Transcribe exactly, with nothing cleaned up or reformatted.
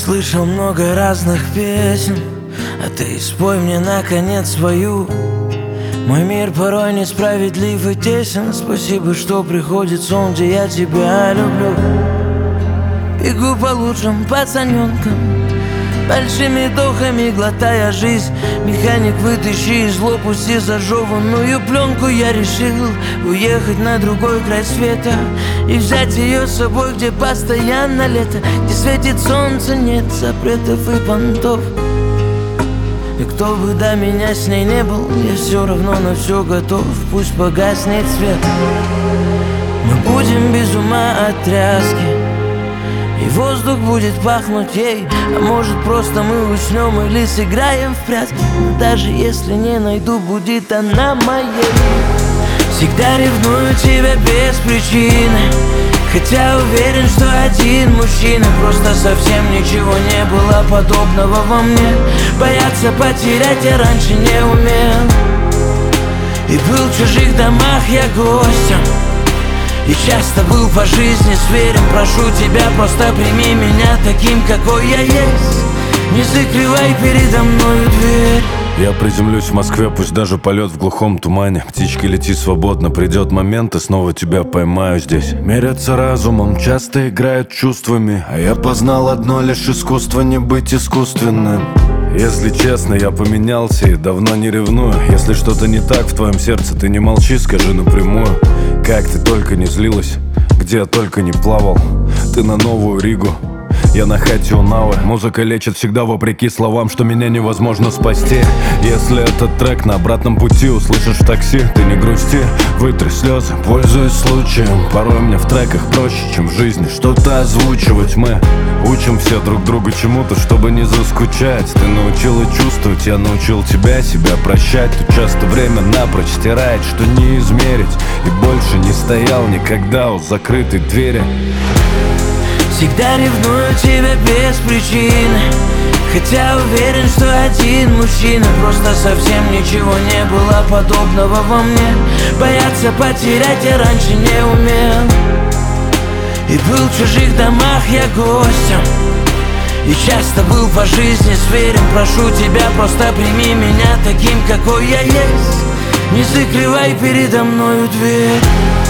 слышал много разных песен, а ты спой мне наконец свою. Мой мир порой несправедлив и тесен. Спасибо, что приходит сон, где я тебя люблю. Бегу по лучшим пацаненкам, большими вдохами глотая жизнь. Механик, вытащи из лоб, пусти зажеванную пленку. Я решил уехать на другой край света и взять ее с собой, где постоянно лето, где светит солнце, нет запретов и понтов. И кто бы до меня с ней не был, я все равно на все готов. Пусть погаснет свет, мы будем без ума от тряски, и воздух будет пахнуть ей. А может, просто мы уснем или сыграем в прятки. Но даже если не найду, будет она моей. Всегда ревную тебя без причины, хотя уверен, что один мужчина. Просто совсем ничего не было подобного во мне. Бояться потерять я раньше не умел. И был в чужих домах я гостем, и часто был по жизни зверем. Прошу тебя, просто прими меня таким, какой я есть. Не закрывай передо мною дверь. Я приземлюсь в Москве, пусть даже полет в глухом тумане. Птички, лети свободно, придет момент, и снова тебя поймаю здесь. Мерятся разумом, часто играют чувствами, а я познал одно лишь искусство — не быть искусственным. Если честно, я поменялся и давно не ревную. Если что-то не так в твоем сердце, ты не молчи, скажи напрямую. Как ты только не злилась, где я только не плавал. Ты на Новую Ригу, я на хате у Навы. Музыка лечит всегда вопреки словам, что меня невозможно спасти. Если этот трек на обратном пути услышишь в такси, ты не грусти, вытри слезы, пользуясь случаем. Порой мне в треках проще, чем в жизни что-то озвучивать. Мы учим все друг друга чему-то, чтобы не заскучать. Ты научила чувствовать, я научил тебя себя прощать. Тут часто время напрочь стирает, что не измерить. И больше не стоял никогда у закрытой двери. Всегда ревную тебя без причины, хотя уверен, что один мужчина. Просто совсем ничего не было подобного во мне. Бояться потерять я раньше не умел. И был в чужих домах я гостем, и часто был по жизни зверем. Прошу тебя, просто прими меня таким, какой я есть. Не закрывай передо мною дверь.